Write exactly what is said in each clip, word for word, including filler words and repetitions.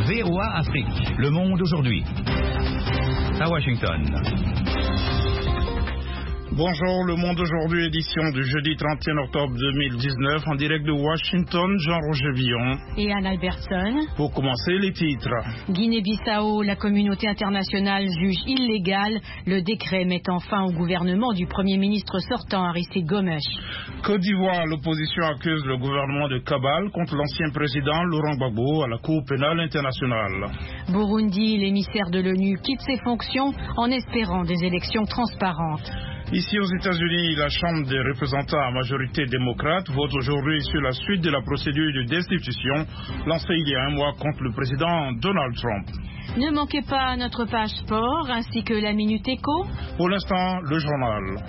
V O A Afrique, Le Monde aujourd'hui. À Washington. Bonjour, Le Monde aujourd'hui, édition du jeudi trente et un octobre deux mille dix-neuf, en direct de Washington, Jean-Roger Villon. Et Anne Albertson. Pour commencer, les titres. Guinée-Bissau, la communauté internationale juge illégal le décret mettant fin au gouvernement du Premier ministre sortant Aristide Gomes. Côte d'Ivoire, l'opposition accuse le gouvernement de cabale contre l'ancien président Laurent Gbagbo à la Cour pénale internationale. Burundi, l'émissaire de l'ONU quitte ses fonctions en espérant des élections transparentes. Ici aux États-Unis, la Chambre des représentants à majorité démocrate vote aujourd'hui sur la suite de la procédure de destitution lancée il y a un mois contre le président Donald Trump. Ne manquez pas notre page sport ainsi que la Minute Éco. Pour l'instant, le journal.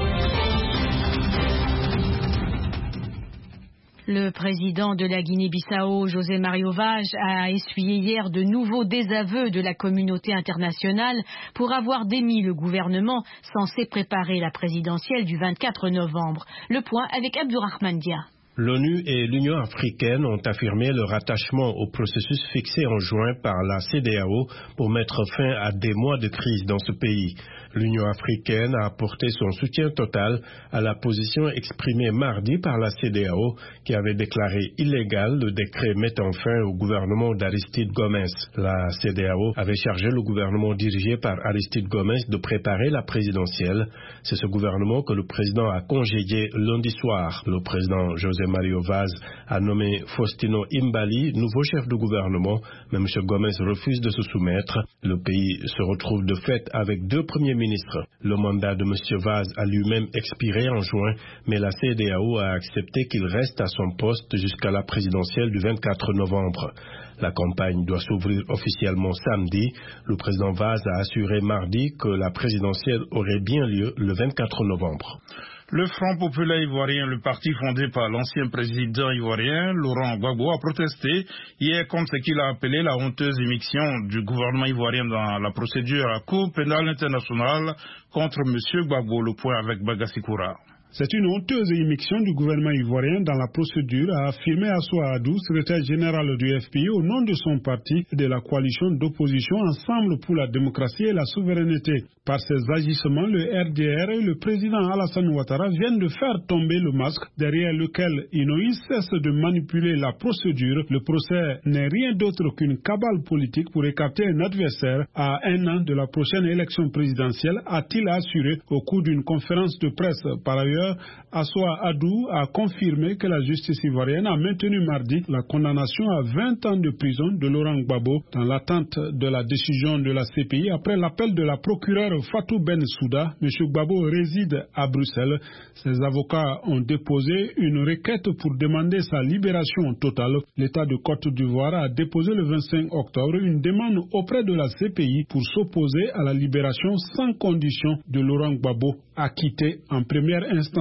Le président de la Guinée-Bissau, José Mario Vaz, a essuyé hier de nouveaux désaveux de la communauté internationale pour avoir démis le gouvernement censé préparer la présidentielle du vingt-quatre novembre. Le point avec Abdourahmane Dia. L'ONU et l'Union africaine ont affirmé leur attachement au processus fixé en juin par la C E D E A O pour mettre fin à des mois de crise dans ce pays. L'Union africaine a apporté son soutien total à la position exprimée mardi par la C E D E A O qui avait déclaré illégal le décret mettant fin au gouvernement d'Aristide Gomes. La C E D E A O avait chargé le gouvernement dirigé par Aristide Gomes de préparer la présidentielle. C'est ce gouvernement que le président a congédié lundi soir. Le président José Mario Vaz a nommé Faustino Imbali nouveau chef de gouvernement, mais M. Gomes refuse de se soumettre. Le pays se retrouve de fait avec deux premiers ministres. Le mandat de M. Vaz a lui-même expiré en juin, mais la C E D E A O a accepté qu'il reste à son poste jusqu'à la présidentielle du vingt-quatre novembre. La campagne doit s'ouvrir officiellement samedi. Le président Vaz a assuré mardi que la présidentielle aurait bien lieu le vingt-quatre novembre. Le Front populaire ivoirien, le parti fondé par l'ancien président ivoirien Laurent Gbagbo, a protesté hier contre ce qu'il a appelé la honteuse éviction du gouvernement ivoirien dans la procédure à la Cour pénale internationale contre M. Gbagbo. Le point avec Bagassi Koura. C'est une honteuse émission du gouvernement ivoirien dans la procédure, a affirmé Assoua Adou, secrétaire général du F P I, au nom de son parti et de la coalition d'opposition Ensemble pour la démocratie et la souveraineté. Par ses agissements, le R D R et le président Alassane Ouattara viennent de faire tomber le masque derrière lequel Inouï cesse de manipuler la procédure. Le procès n'est rien d'autre qu'une cabale politique pour écarter un adversaire à un an de la prochaine élection présidentielle, a-t-il assuré au cours d'une conférence de presse. Par ailleurs, Assoua Adou a confirmé que la justice ivoirienne a maintenu mardi la condamnation à vingt ans de prison de Laurent Gbagbo dans l'attente de la décision de la C P I après l'appel de la procureure Fatou Bensouda. M. Gbagbo réside à Bruxelles. Ses avocats ont déposé une requête pour demander sa libération totale. L'État de Côte d'Ivoire a déposé le vingt-cinq octobre une demande auprès de la C P I pour s'opposer à la libération sans condition de Laurent Gbagbo, acquitté en première instance.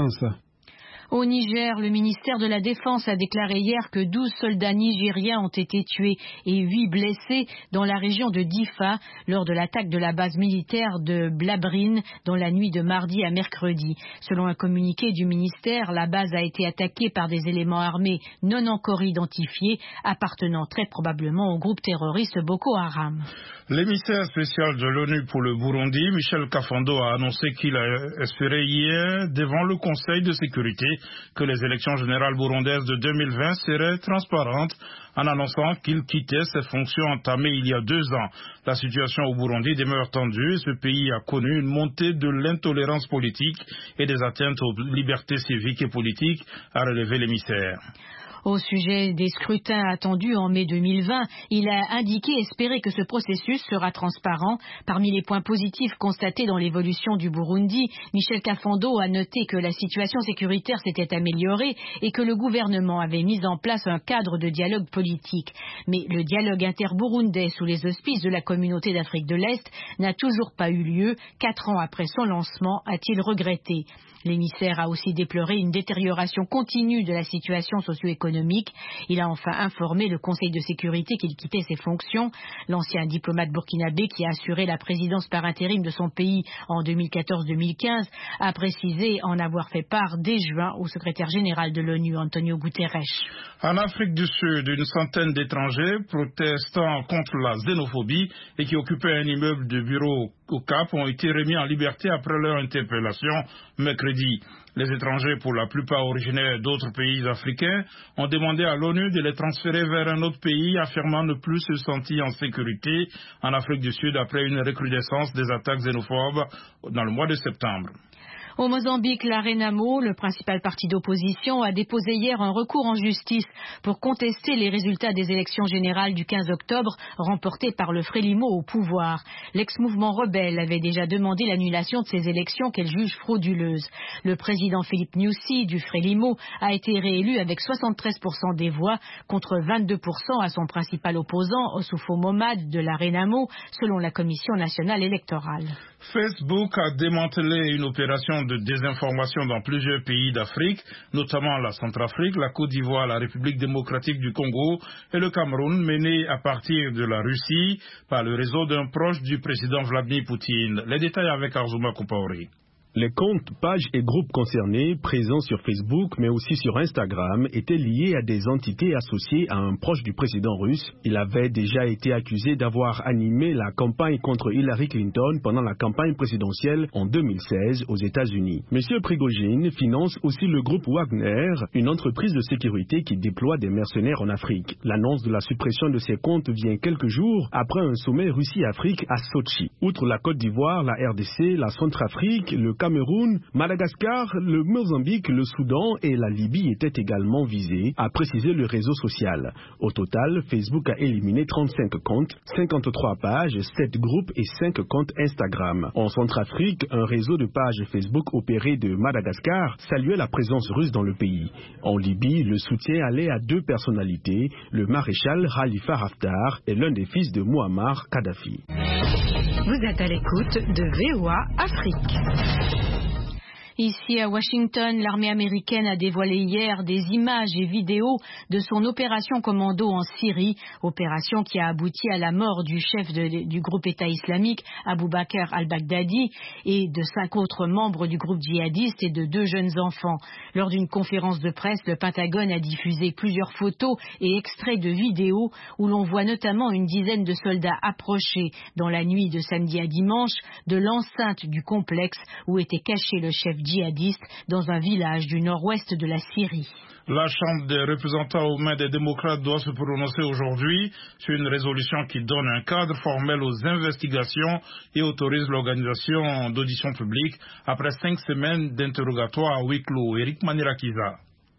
Au Niger, le ministère de la Défense a déclaré hier que douze soldats nigériens ont été tués et huit blessés dans la région de Difa lors de l'attaque de la base militaire de Blabrine dans la nuit de mardi à mercredi. Selon un communiqué du ministère, la base a été attaquée par des éléments armés non encore identifiés appartenant très probablement au groupe terroriste Boko Haram. L'émissaire spécial de l'ONU pour le Burundi, Michel Kafando, a annoncé qu'il a espéré hier devant le Conseil de sécurité que les élections générales burundaises de deux mille vingt seraient transparentes, en annonçant qu'il quittait ses fonctions entamées il y a deux ans. La situation au Burundi demeure tendue et ce pays a connu une montée de l'intolérance politique et des atteintes aux libertés civiques et politiques, a relevé l'émissaire. Au sujet des scrutins attendus en mai deux mille vingt, il a indiqué espérer que ce processus sera transparent. Parmi les points positifs constatés dans l'évolution du Burundi, Michel Kafando a noté que la situation sécuritaire s'était améliorée et que le gouvernement avait mis en place un cadre de dialogue politique. Mais le dialogue inter-burundais sous les auspices de la communauté d'Afrique de l'Est n'a toujours pas eu lieu, quatre ans après son lancement, a-t-il regretté. L'émissaire a aussi déploré une détérioration continue de la situation socio-économique. Il a enfin informé le Conseil de sécurité qu'il quittait ses fonctions. L'ancien diplomate burkinabé qui a assuré la présidence par intérim de son pays en deux mille quatorze deux mille quinze a précisé en avoir fait part dès juin au secrétaire général de l'ONU, Antonio Guterres. En Afrique du Sud, une centaine d'étrangers protestant contre la xénophobie et qui occupaient un immeuble de bureau au Cap ont été remis en liberté après leur interpellation mercredi. Les étrangers, pour la plupart originaires d'autres pays africains, ont demandé à l'ONU de les transférer vers un autre pays, affirmant ne plus se sentir en sécurité en Afrique du Sud après une recrudescence des attaques xénophobes dans le mois de septembre. Au Mozambique, la Renamo, le principal parti d'opposition, a déposé hier un recours en justice pour contester les résultats des élections générales du quinze octobre remportées par le Frelimo au pouvoir. L'ex-mouvement rebelle avait déjà demandé l'annulation de ces élections qu'elle juge frauduleuses. Le président Philippe Nyusi du Frelimo a été réélu avec soixante-treize pour cent des voix contre vingt-deux pour cent à son principal opposant, Osufo Momad de la Renamo, selon la Commission nationale électorale. Facebook a démantelé une opération de désinformation dans plusieurs pays d'Afrique, notamment la Centrafrique, la Côte d'Ivoire, la République démocratique du Congo et le Cameroun, menée à partir de la Russie par le réseau d'un proche du président Vladimir Poutine. Les détails avec Arzuma Kompaori. Les comptes, pages et groupes concernés, présents sur Facebook mais aussi sur Instagram, étaient liés à des entités associées à un proche du président russe. Il avait déjà été accusé d'avoir animé la campagne contre Hillary Clinton pendant la campagne présidentielle en deux mille seize aux États-Unis. Monsieur Prigojine finance aussi le groupe Wagner, une entreprise de sécurité qui déploie des mercenaires en Afrique. L'annonce de la suppression de ses comptes vient quelques jours après un sommet Russie-Afrique à Sochi. Outre la Côte d'Ivoire, la R D C, la Centrafrique, le Cameroun, Madagascar, le Mozambique, le Soudan et la Libye étaient également visés, a précisé le réseau social. Au total, Facebook a éliminé trente-cinq comptes, cinquante-trois pages, sept groupes et cinq comptes Instagram. En Centrafrique, un réseau de pages Facebook opéré de Madagascar saluait la présence russe dans le pays. En Libye, le soutien allait à deux personnalités, le maréchal Khalifa Haftar et l'un des fils de Mouammar Kadhafi. Vous êtes à l'écoute de V O A Afrique. Ici à Washington, l'armée américaine a dévoilé hier des images et vidéos de son opération commando en Syrie, opération qui a abouti à la mort du chef de, du groupe État islamique, Abu Bakr al-Baghdadi, et de cinq autres membres du groupe djihadiste et de deux jeunes enfants. Lors d'une conférence de presse, le Pentagone a diffusé plusieurs photos et extraits de vidéos où l'on voit notamment une dizaine de soldats approcher dans la nuit de samedi à dimanche de l'enceinte du complexe où était caché le chef djihadiste dans un village du nord-ouest de la Syrie. La Chambre des représentants aux mains des démocrates doit se prononcer aujourd'hui sur une résolution qui donne un cadre formel aux investigations et autorise l'organisation d'auditions publiques après cinq semaines d'interrogatoire à huis clos. Eric Manirakiza.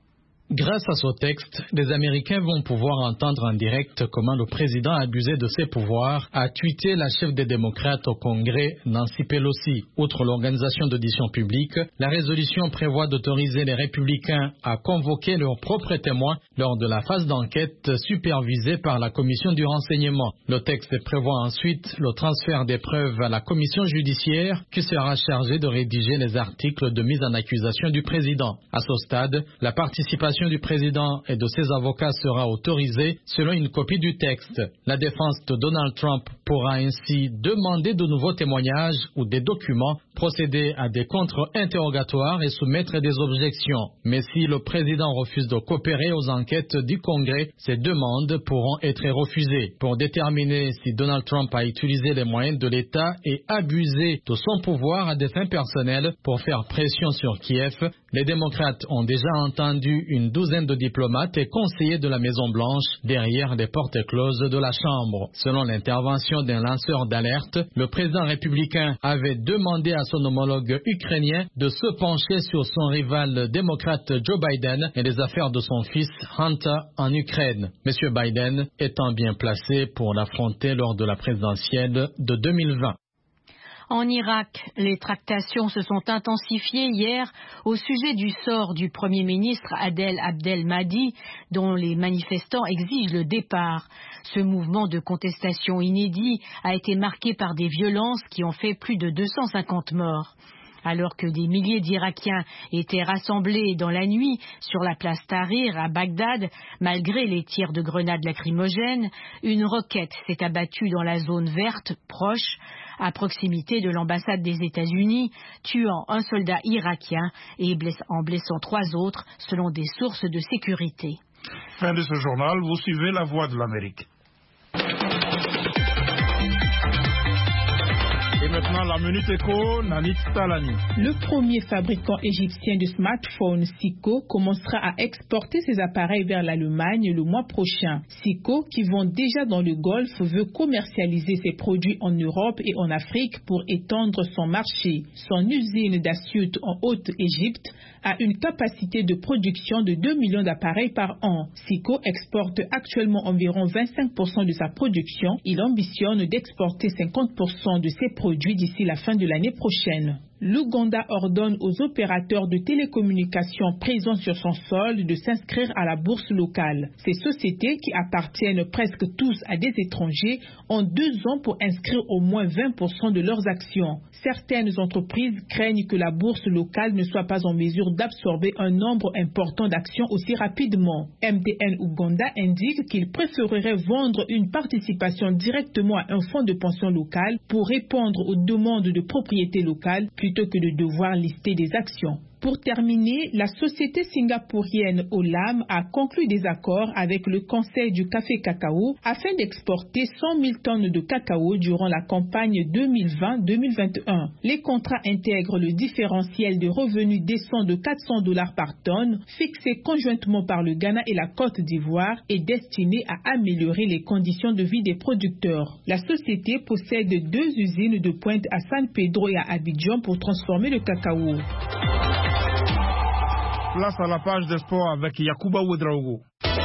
Grâce à ce texte, les Américains vont pouvoir entendre en direct comment le président abusé de ses pouvoirs a tweeté la chef des démocrates au Congrès, Nancy Pelosi. Outre l'organisation d'auditions publiques, la résolution prévoit d'autoriser les républicains à convoquer leurs propres témoins lors de la phase d'enquête supervisée par la commission du renseignement. Le texte prévoit ensuite le transfert des preuves à la commission judiciaire qui sera chargée de rédiger les articles de mise en accusation du président. À ce stade, la participation du président et de ses avocats sera autorisée selon une copie du texte. La défense de Donald Trump pourra ainsi demander de nouveaux témoignages ou des documents, procéder à des contre-interrogatoires et soumettre des objections. Mais si le président refuse de coopérer aux enquêtes du Congrès, ces demandes pourront être refusées. Pour déterminer si Donald Trump a utilisé les moyens de l'État et abusé de son pouvoir à des fins personnelles pour faire pression sur Kiev, les démocrates ont déjà entendu une douzaine de diplomates et conseillers de la Maison-Blanche derrière les portes closes de la Chambre. Selon l'intervention d'un lanceur d'alerte, le président républicain avait demandé à son homologue ukrainien de se pencher sur son rival démocrate Joe Biden et les affaires de son fils Hunter en Ukraine. Monsieur Biden étant bien placé pour l'affronter lors de la présidentielle de deux mille vingt. En Irak, les tractations se sont intensifiées hier au sujet du sort du Premier ministre Adel Abdel Mahdi, dont les manifestants exigent le départ. Ce mouvement de contestation inédit a été marqué par des violences qui ont fait plus de deux cent cinquante morts. Alors que des milliers d'Irakiens étaient rassemblés dans la nuit sur la place Tahrir à Bagdad, malgré les tirs de grenades lacrymogènes, une roquette s'est abattue dans la zone verte proche, à proximité de l'ambassade des États-Unis, tuant un soldat irakien et en blessant trois autres, selon des sources de sécurité. Fin de ce journal, vous suivez La Voix de l'Amérique. Et maintenant, la Minute Éco, Nanit Talani. Le premier fabricant égyptien de smartphones, Siko, commencera à exporter ses appareils vers l'Allemagne le mois prochain. Siko, qui vend déjà dans le Golfe, veut commercialiser ses produits en Europe et en Afrique pour étendre son marché. Son usine d'Asyut en Haute-Égypte a une capacité de production de deux millions d'appareils par an. Siko exporte actuellement environ vingt-cinq pour cent de sa production. Il ambitionne d'exporter cinquante pour cent de ses produits d'ici la fin de l'année prochaine. L'Ouganda ordonne aux opérateurs de télécommunications présents sur son sol de s'inscrire à la bourse locale. Ces sociétés, qui appartiennent presque tous à des étrangers, ont deux ans pour inscrire au moins vingt pour cent de leurs actions. Certaines entreprises craignent que la bourse locale ne soit pas en mesure d'absorber un nombre important d'actions aussi rapidement. M T N Ouganda indique qu'il préférerait vendre une participation directement à un fonds de pension local pour répondre aux demandes de propriété locale plutôt que de devoir lister des actions. Pour terminer, la société singapourienne Olam a conclu des accords avec le Conseil du café cacao afin d'exporter cent mille tonnes de cacao durant la campagne deux mille vingt deux mille vingt et un. Les contrats intègrent le différentiel de revenus décent de quatre cents dollars par tonne, fixé conjointement par le Ghana et la Côte d'Ivoire et destiné à améliorer les conditions de vie des producteurs. La société possède deux usines de pointe à San Pedro et à Abidjan pour transformer le cacao. Place à la page des sports avec Yacouba Ouedraogo.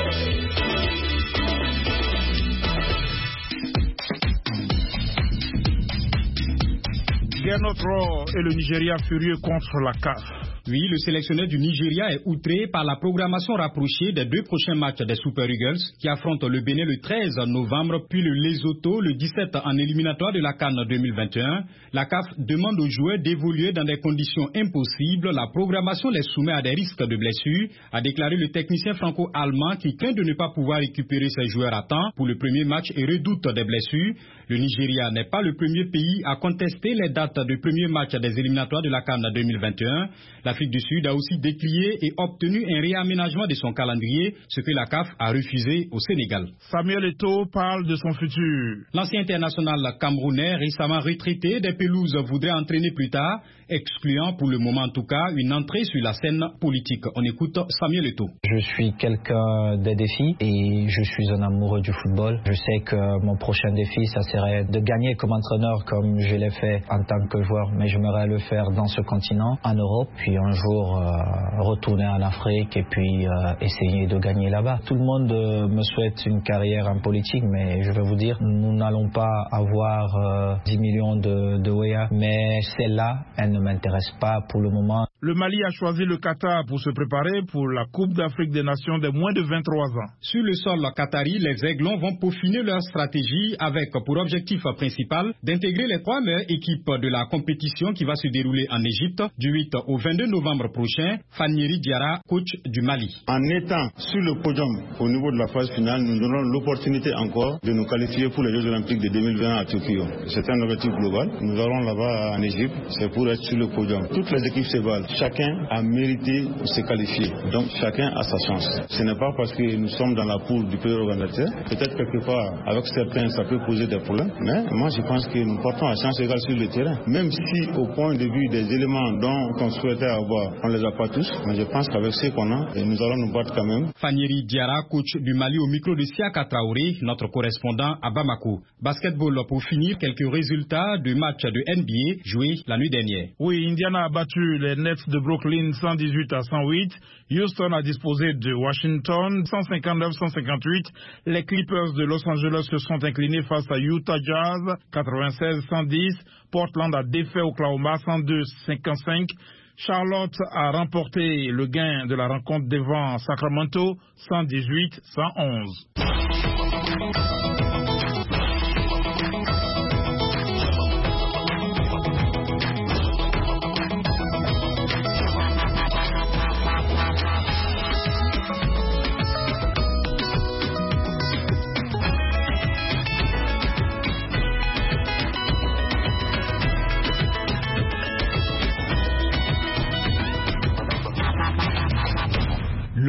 Gernot Rohr et le Nigeria furieux contre la C A F. Oui, le sélectionneur du Nigeria est outré par la programmation rapprochée des deux prochains matchs des Super Eagles qui affrontent le Bénin le treize novembre puis le Lesotho le dix-sept en éliminatoire de la CAN deux mille vingt et un. La C A F demande aux joueurs d'évoluer dans des conditions impossibles. La programmation les soumet à des risques de blessures, a déclaré le technicien franco-allemand qui craint de ne pas pouvoir récupérer ses joueurs à temps pour le premier match et redoute des blessures. Le Nigeria n'est pas le premier pays à contester les dates du premier match des éliminatoires de la CAN deux mille vingt et un. L'Afrique du Sud a aussi décrié et obtenu un réaménagement de son calendrier, ce que la C A F a refusé au Sénégal. Samuel Eto'o parle de son futur. L'ancien international camerounais, récemment retraité des pelouses, voudrait entraîner plus tard, excluant pour le moment en tout cas une entrée sur la scène politique. On écoute Samuel Eto'o. Je suis quelqu'un des défis et je suis un amoureux du football. Je sais que mon prochain défi, ça serait de gagner comme entraîneur comme je l'ai fait en tant que joueur, mais j'aimerais le faire dans ce continent, en Europe, puis un jour euh, retourner en Afrique et puis euh, essayer de gagner là-bas. Tout le monde euh, me souhaite une carrière en politique, mais je vais vous dire, nous n'allons pas avoir euh, dix millions de, de ouïas, mais celle-là, elle ne m'intéresse pas pour le moment. Le Mali a choisi le Qatar pour se préparer pour la Coupe d'Afrique des Nations des moins de vingt-trois ans. Sur le sol qatari, les Aiglons vont peaufiner leur stratégie avec pour objectif principal d'intégrer les trois meilleures équipes de la compétition qui va se dérouler en Égypte du huit au vingt-deux novembre prochain. Fanieri Diarra, coach du Mali. En étant sur le podium au niveau de la phase finale, nous aurons l'opportunité encore de nous qualifier pour les Jeux Olympiques de deux mille vingt à Tokyo. C'est un objectif global. Nous allons là-bas en Égypte, c'est pour être sur le podium. Toutes les équipes se valent. Chacun a mérité de se qualifier. Donc chacun a sa chance. Ce n'est pas parce que nous sommes dans la poule du pays organisateur. Peut-être quelque part, avec certains, ça peut poser des problèmes. Mais moi, je pense que nous portons à chance égale sur le terrain. Même si, au point de vue des éléments dont on souhaitait avoir, on ne les a pas tous. Mais je pense qu'avec ce qu'on a, nous allons nous battre quand même. Fanieri Diarra, coach du Mali au micro de Siaka Traoré, notre correspondant à Bamako. Basketball pour finir, quelques résultats de matchs de N B A joués la nuit dernière. Oui, Indiana a battu les Nets de Brooklyn cent dix-huit à cent huit. Houston a disposé de Washington cent cinquante-neuf à cent cinquante-huit. Les Clippers de Los Angeles se sont inclinés face à Utah Jazz quatre-vingt-seize à cent dix. Portland a défait Oklahoma cent deux à cinquante-cinq. Charlotte a remporté le gain de la rencontre devant Sacramento cent dix-huit à cent onze.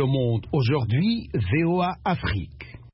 Le Monde aujourd'hui, V O A Afrique.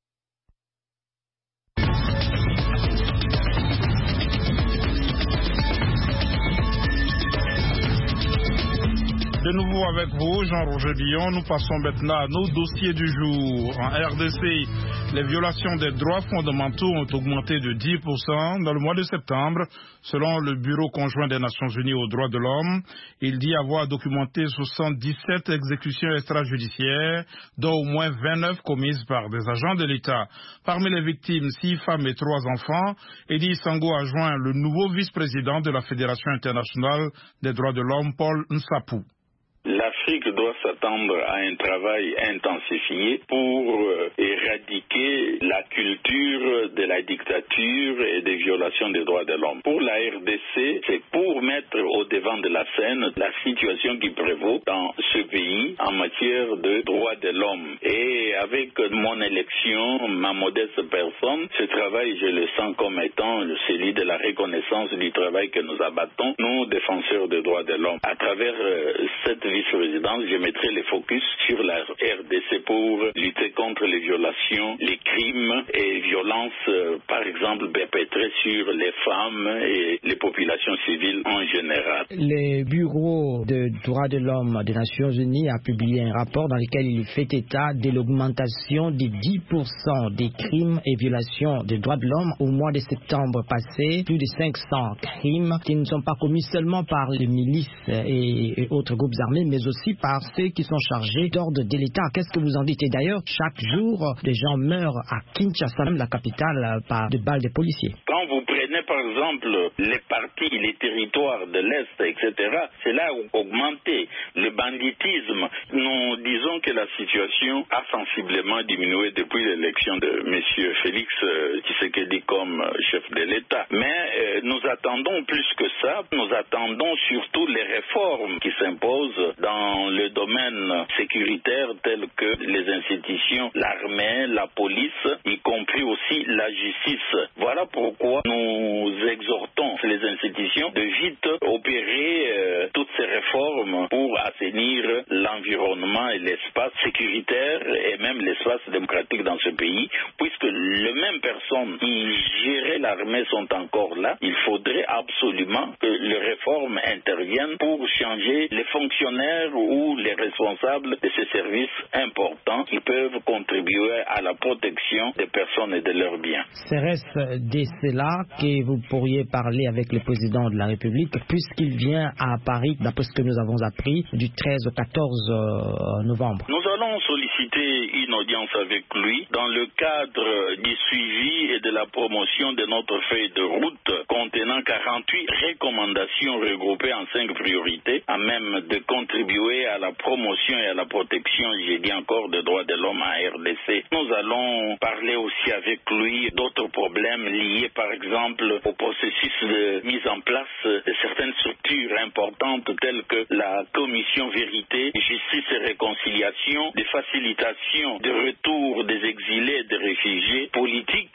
De nouveau avec vous, Jean-Roger Billon, nous passons maintenant à nos dossiers du jour. En R D C, les violations des droits fondamentaux ont augmenté de dix pour cent dans le mois de septembre, selon le Bureau conjoint des Nations Unies aux droits de l'homme. Il dit avoir documenté soixante-dix-sept exécutions extrajudiciaires, dont au moins vingt-neuf commises par des agents de l'État. Parmi les victimes, six femmes et trois enfants. Eddie Sango a joint le nouveau vice-président de la Fédération internationale des droits de l'homme, Paul Nsapou. L'Afrique doit s'attendre à un travail intensifié pour euh, éradiquer la culture de la dictature et des violations des droits de l'homme. Pour la R D C, c'est pour mettre au devant de la scène la situation qui prévaut dans ce pays en matière de droits de l'homme. Et avec mon élection, ma modeste personne, ce travail, je le sens comme étant celui de la reconnaissance du travail que nous abattons, nous, défenseurs des droits de l'homme. À travers euh, cette vice-présidence, je mettrai le focus sur la R D C pour lutter contre les violations, les crimes et violences, euh, par exemple, perpétrées sur les femmes et les populations civiles en général. Le Bureau de droits de l'homme des Nations Unies a publié un rapport dans lequel il fait état de l'augmentation de dix pour cent des crimes et violations des droits de l'homme au mois de septembre passé. Plus de cinq cents crimes qui ne sont pas commis seulement par les milices et, et autres groupes armés, mais aussi par ceux qui sont chargés d'ordre de l'État. Qu'est-ce que vous en dites? Et d'ailleurs, chaque jour, des gens meurent à Kinshasa, même la capitale, par de balles de policiers. Quand vous prenez par exemple les parties, les territoires de l'Est, et cetera, c'est là où augmenter le banditisme. Nous disons que la situation a sensiblement diminué depuis l'élection de M. Félix Tshisekedi comme chef de l'État. Mais euh, nous attendons plus que ça. Nous attendons surtout les réformes qui s'imposent dans le domaine sécuritaire tel que les institutions, l'armée, la police, y compris aussi la justice. Voilà pourquoi nous exhortons les institutions de vite opérer euh, toutes ces réformes pour assainir l'environnement et l'espace sécuritaire et même l'espace démocratique dans ce pays, puisque les mêmes personnes qui géraient l'armée sont encore là. Il faudrait absolument que les réformes interviennent pour changer les fonctionnaires ou les responsables de ces services importants qui peuvent contribuer à la protection des personnes et de leurs biens. Serait-ce de cela que vous pourriez parler avec le président de la République, puisqu'il vient à Paris, d'après ce que nous avons appris, du treize au quatorze novembre? Nous allons solliciter une audience avec lui dans le cadre du suivi et de la promotion de notre feuille de route contenant quarante-huit recommandations regroupées en cinq priorités, à même de contribuer à la promotion et à la protection, j'ai dit encore, des droits de l'homme en R D C. Nous allons parler aussi avec lui d'autres problèmes liés, par exemple, au processus de mise en place de certaines structures importantes telles que la commission vérité, justice et réconciliation, des facilitations de retour des exilés et des réfugiés politiques.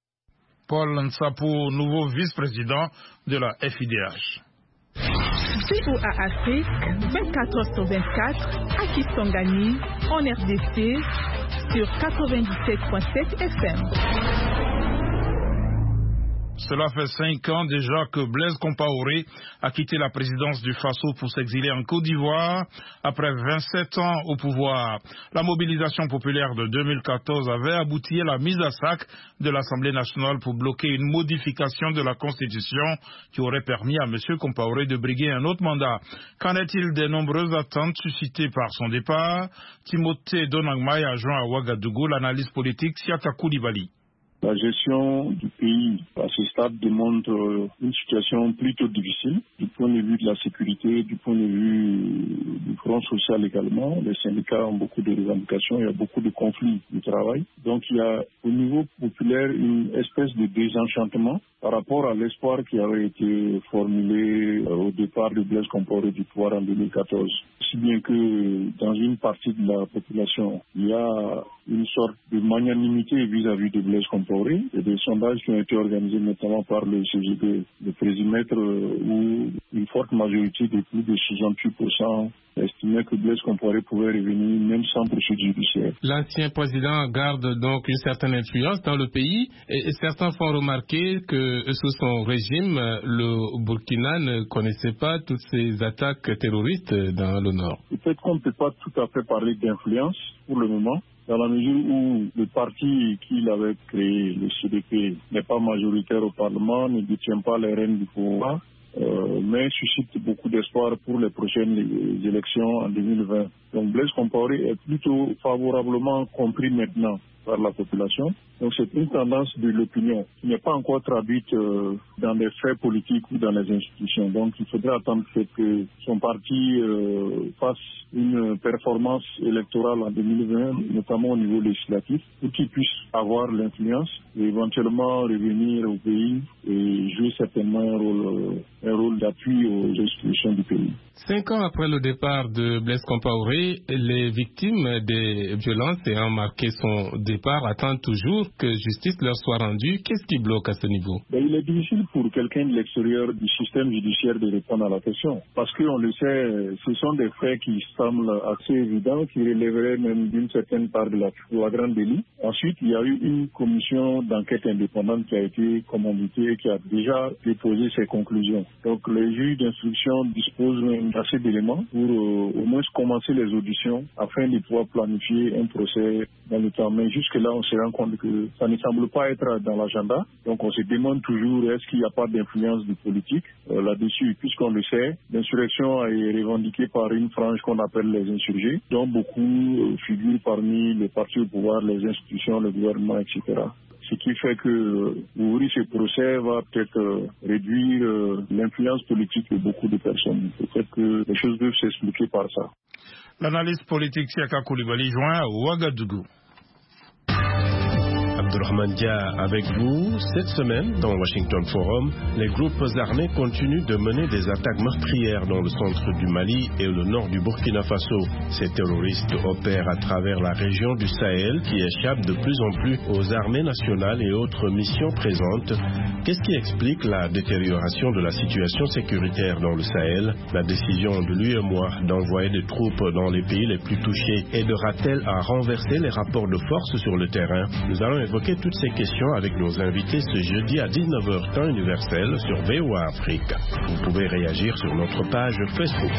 Paul Nsapou, nouveau vice-président de la F I D H. V O A Afrique, vingt-quatre heures sur vingt-quatre, à Kisangani, en R D C, sur quatre-vingt-dix-sept virgule sept F M. Cela fait cinq ans déjà que Blaise Compaoré a quitté la présidence du Faso pour s'exiler en Côte d'Ivoire après vingt-sept ans au pouvoir. La mobilisation populaire de deux mille quatorze avait abouti à la mise à sac de l'Assemblée nationale pour bloquer une modification de la Constitution qui aurait permis à M. Compaoré de briguer un autre mandat. Qu'en est-il des nombreuses attentes suscitées par son départ? Timothée Donangmai a joint à Ouagadougou l'analyse politique Siaka Koulibaly. La gestion du pays à ce stade démontre une situation plutôt difficile du point de vue de la sécurité, du point de vue du front social également. Les syndicats ont beaucoup de revendications, il y a beaucoup de conflits du travail. Donc il y a au niveau populaire une espèce de désenchantement par rapport à l'espoir qui avait été formulé au départ de Blaise Compaoré du pouvoir en deux mille quatorze. Si bien que dans une partie de la population, il y a une sorte de magnanimité vis-à-vis de Blaise Compaoré Compaoré. Et des sondages qui ont été organisés notamment par le C G B, le Présimètre, où une forte majorité de plus de soixante-huit pour cent estimait que Blaise Compaoré pouvait revenir même sans procédure judiciaire. L'ancien président garde donc une certaine influence dans le pays et certains font remarquer que sous son régime, le Burkina ne connaissait pas toutes ces attaques terroristes dans le nord. Peut-être qu'on ne peut pas tout à fait parler d'influence pour le moment, dans la mesure où le parti qu'il avait créé, le C D P, n'est pas majoritaire au Parlement, ne détient pas les rênes du pouvoir. Euh, mais suscite beaucoup d'espoir pour les prochaines élections en deux mille vingt. Donc Blaise Compaoré est plutôt favorablement compris maintenant par la population. Donc c'est une tendance de l'opinion qui n'est pas encore traduite euh, dans les faits politiques ou dans les institutions. Donc il faudrait attendre que son parti euh, fasse une performance électorale en deux mille vingt, notamment au niveau législatif, pour qu'il puisse avoir l'influence et éventuellement revenir au pays et jouer certainement un rôle, un rôle d'appui aux institutions du pays. Cinq ans après le départ de Blaise Compaoré, les victimes des violences ayant marqué son départ attendent toujours que justice leur soit rendue. Qu'est-ce qui bloque à ce niveau? Ben, il est difficile pour quelqu'un de l'extérieur du système judiciaire de répondre à la question. Parce qu'on le sait, ce sont des faits qui semblent assez évidents, qui relèveraient même d'une certaine part de la flagrant délit. Ensuite, il y a eu une commission d'enquête indépendante qui a été commanditée et qui a déjà déposé ses conclusions. Donc les juges d'instruction disposent même assez d'éléments pour euh, au moins commencer les auditions afin de pouvoir planifier un procès dans le temps. Mais jusque-là, on se rend compte que ça ne semble pas être dans l'agenda. Donc on se demande toujours est-ce qu'il n'y a pas d'influence du politique euh, là-dessus, puisqu'on le sait, l'insurrection est revendiquée par une frange qu'on appelle les insurgés, dont beaucoup euh, figurent parmi les partis au pouvoir, les institutions, le gouvernement, et cetera. Ce qui fait que euh, ouvrir ce procès va peut-être euh, réduire euh, l'influence politique de beaucoup de personnes. Peut-être que les choses doivent s'expliquer par ça. L'analyste politique Siaka Koulibaly joint à Ouagadougou. Abdourahmane Dia avec vous. Cette semaine, dans Washington Forum, les groupes armés continuent de mener des attaques meurtrières dans le centre du Mali et le nord du Burkina Faso. Ces terroristes opèrent à travers la région du Sahel qui échappe de plus en plus aux armées nationales et autres missions présentes. Qu'est-ce qui explique la détérioration de la situation sécuritaire dans le Sahel? La décision de l'U E M O A d'envoyer des troupes dans les pays les plus touchés aidera-t-elle à renverser les rapports de force sur le terrain? Nous allons évoquer toutes ces questions avec nos invités ce jeudi à dix-neuf heures temps universel sur V O A Afrique. Vous pouvez réagir sur notre page Facebook.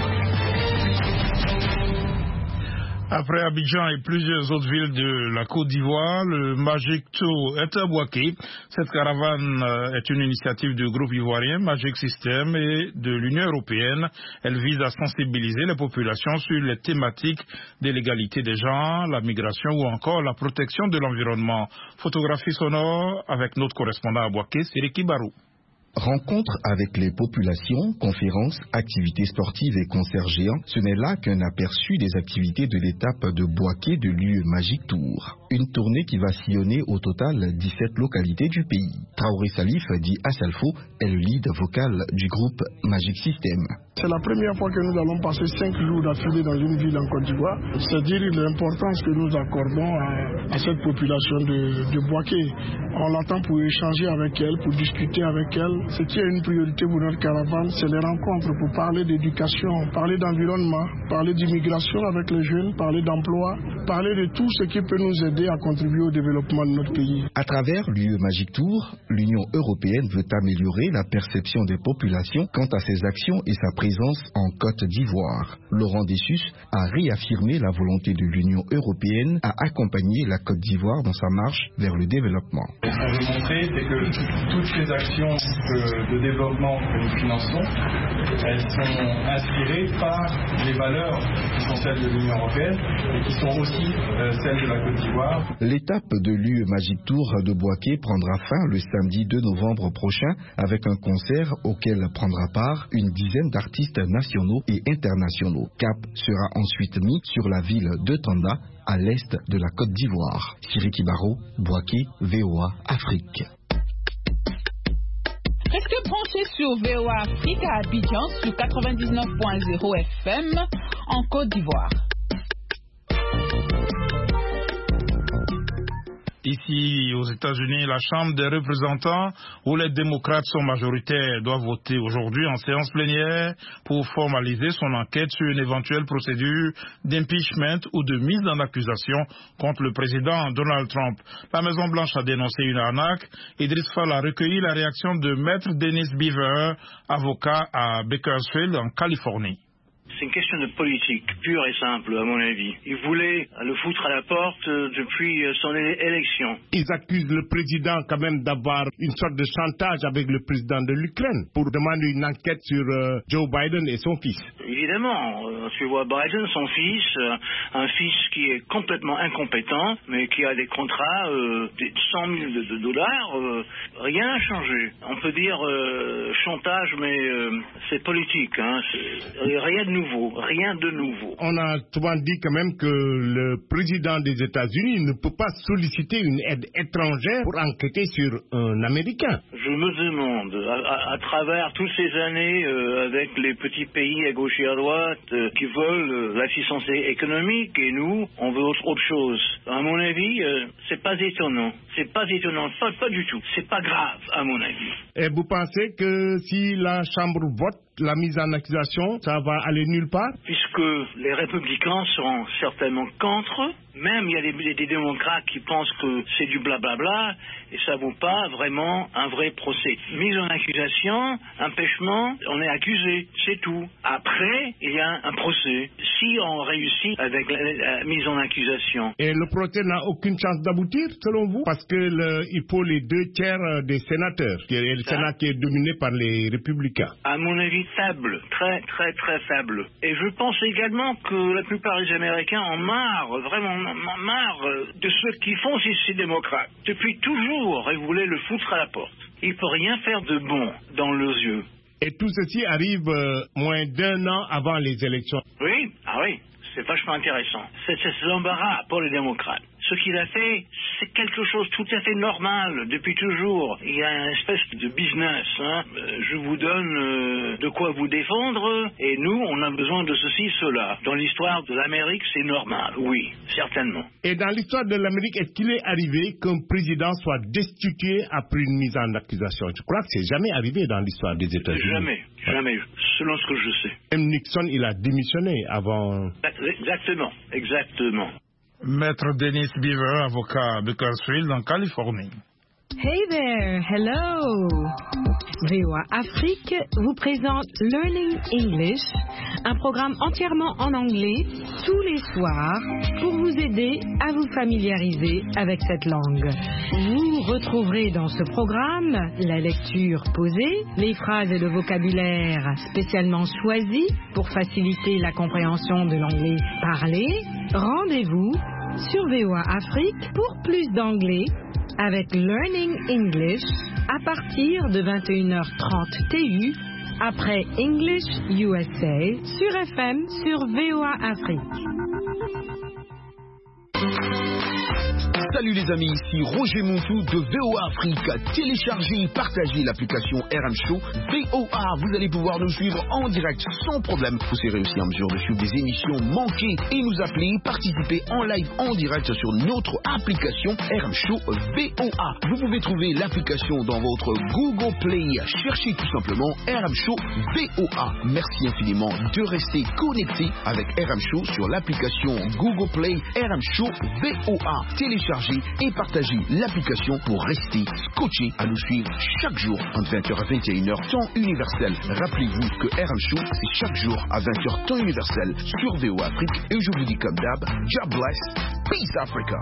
Après Abidjan et plusieurs autres villes de la Côte d'Ivoire, le Magic Tour est à Bouaké. Cette caravane est une initiative du groupe ivoirien Magic System et de l'Union européenne. Elle vise à sensibiliser les populations sur les thématiques de l'égalité des genres, la migration ou encore la protection de l'environnement. Photographie sonore avec notre correspondant à Bouaké, Siriki Barou. Rencontres avec les populations, conférences, activités sportives et concerts géants, ce n'est là qu'un aperçu des activités de l'étape de Bouaké de l'U E Magic Tour. Une tournée qui va sillonner au total dix-sept localités du pays. Traoré Salif, dit Assalfo, est le lead vocal du groupe Magic System. C'est la première fois que nous allons passer cinq jours d'affilée dans une ville en Côte d'Ivoire. C'est dire l'importance que nous accordons à, à cette population de, de Bouaké. On l'attend pour échanger avec elle, pour discuter avec elle. Ce qui est une priorité pour notre caravane, c'est les rencontres pour parler d'éducation, parler d'environnement, parler d'immigration avec les jeunes, parler d'emploi, parler de tout ce qui peut nous aider à contribuer au développement de notre pays. À travers l'U E Magic Tour, l'Union européenne veut améliorer la perception des populations quant à ses actions et sa présence en Côte d'Ivoire. Laurent Dessus a réaffirmé la volonté de l'Union européenne à accompagner la Côte d'Ivoire dans sa marche vers le développement. Ce qu'on veut montrer, c'est que toutes ces actions de développement que nous finançons, elles sont inspirées par les valeurs qui sont celles de l'Union européenne et qui sont aussi euh, celles de la Côte d'Ivoire. L'étape de l'U E Magic Tour de Bouaké prendra fin le samedi deux novembre prochain avec un concert auquel prendra part une dizaine d'artistes nationaux et internationaux. Cap sera ensuite mis sur la ville de Tanda à l'est de la Côte d'Ivoire. Siriki Baro, Bouaké, V O A Afrique. Restez branchés sur V O A Afrique à Abidjan sur quatre-vingt-dix-neuf point zéro F M en Côte d'Ivoire. Ici, aux États-Unis, la Chambre des représentants, où les démocrates sont majoritaires, doit voter aujourd'hui en séance plénière pour formaliser son enquête sur une éventuelle procédure d'impeachment ou de mise en accusation contre le président Donald Trump. La Maison-Blanche a dénoncé une arnaque. Idriss Fall a recueilli la réaction de Maître Dennis Beaver, avocat à Bakersfield, en Californie. C'est une question de politique, pure et simple, à mon avis. Il voulait le foutre à la porte depuis son élection. Ils accusent le président quand même d'avoir une sorte de chantage avec le président de l'Ukraine pour demander une enquête sur euh, Joe Biden et son fils. Évidemment, euh, tu vois Biden, son fils, euh, un fils qui est complètement incompétent, mais qui a des contrats euh, de cent mille de, de dollars, euh, rien n'a changé. On peut dire euh, chantage, mais euh, c'est politique, hein, c'est rien de nouveau. Rien de nouveau. On a souvent dit quand même que le président des États-Unis ne peut pas solliciter une aide étrangère pour enquêter sur un Américain. Je me demande, à, à, à travers toutes ces années, euh, avec les petits pays à gauche et à droite euh, qui veulent euh, l'assistance économique, et nous, on veut autre, autre chose. À mon avis, euh, c'est pas étonnant. C'est pas étonnant, pas, pas du tout. C'est pas grave, à mon avis. Et vous pensez que si la Chambre vote la mise en accusation, ça va aller nulle part? Puisque les républicains seront certainement contre. Même il y a des, des démocrates qui pensent que c'est du blablabla et ça vaut pas vraiment un vrai procès. Mise en accusation, empêchement, on est accusé, c'est tout. Après, il y a un procès. Si on réussit avec la, la mise en accusation. Et le procès n'a aucune chance d'aboutir, selon vous? Parce que le, il faut les deux tiers des sénateurs, et le Sénat qui est dominé par les républicains. À mon avis, faible, très très très faible. Et je pense également que la plupart des Américains en marre, vraiment marre de ce qu'ils font ces, ces démocrates. Depuis toujours, ils voulaient le foutre à la porte. Il ne peut rien faire de bon dans leurs yeux. Et tout ceci arrive euh, moins d'un an avant les élections. Oui, ah oui, c'est vachement intéressant. C'est, c'est l'embarras pour les démocrates. Ce qu'il a fait, c'est quelque chose tout à fait normal depuis toujours. Il y a une espèce de business. Hein. Je vous donne euh, de quoi vous défendre et nous, on a besoin de ceci, cela. Dans l'histoire de l'Amérique, c'est normal, oui, certainement. Et dans l'histoire de l'Amérique, est-ce qu'il est arrivé qu'un président soit destitué après une mise en accusation? Je crois que c'est jamais arrivé dans l'histoire des États-Unis. Jamais, jamais, selon ce que je sais. Même Nixon, il a démissionné avant... Exactement, exactement. Maître Dennis Beaver, avocat à Bakersfield, en Californie. Hey there, hello! V O A Afrique vous présente Learning English, un programme entièrement en anglais, tous les soirs, pour vous aider à vous familiariser avec cette langue. Vous retrouverez dans ce programme la lecture posée, les phrases et le vocabulaire spécialement choisis pour faciliter la compréhension de l'anglais parlé. Rendez-vous sur V O A Afrique pour plus d'anglais avec Learning English à partir de vingt et une heures trente T U après English U S A sur F M sur V O A Afrique. Salut les amis, ici Roger Montou de V O A Afrique. Téléchargez et partagez l'application R M Show V O A. Vous allez pouvoir nous suivre en direct sans problème. Vous serez aussi en mesure de suivre des émissions manquées et nous appeler, participer en live en direct sur notre application R M Show V O A. Vous pouvez trouver l'application dans votre Google Play. Cherchez tout simplement R M Show V O A. Merci infiniment de rester connecté avec R M Show sur l'application Google Play R M Show V O A. Téléchargez et partagez l'application pour rester scotché à nous suivre chaque jour entre vingt heures à vingt et une heures temps universel. Rappelez-vous que R M Show c'est chaque jour à vingt heures temps universel sur V O A Afrique et je vous dis comme d'hab, God bless, peace Africa.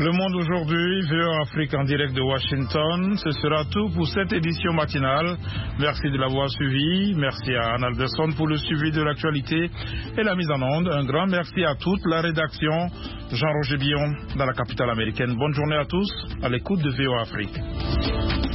Le Monde aujourd'hui, V O A Afrique en direct de Washington. Ce sera tout pour cette édition matinale. Merci de l'avoir suivi. Merci à Anne Alderson pour le suivi de l'actualité et la mise en onde. Un grand merci à toute la rédaction. Jean-Roger Billon dans la capitale américaine. Bonne journée à tous à l'écoute de V O A Afrique.